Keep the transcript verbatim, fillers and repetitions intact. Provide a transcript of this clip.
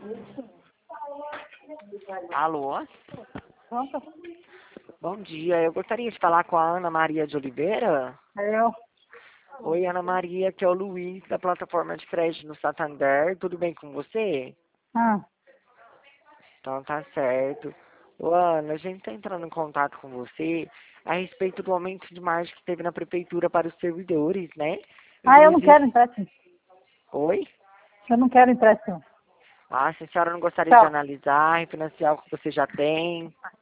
Alô? Pronto? Bom dia, eu gostaria de falar com a Ana Maria de Oliveira. Eu. Oi, Ana Maria, aqui é o Luiz, da plataforma de crédito no Santander. Tudo bem com você? Ah, Então tá certo. Ô, Ana, a gente está entrando em contato com você a respeito do aumento de margem que teve na prefeitura para os servidores, né? ah eu não Inclusive... quero empréstimo. Oi? Eu não quero empréstimo. Ah, se a senhora não gostaria de Tchau. analisar, refinanciar o que você já tem.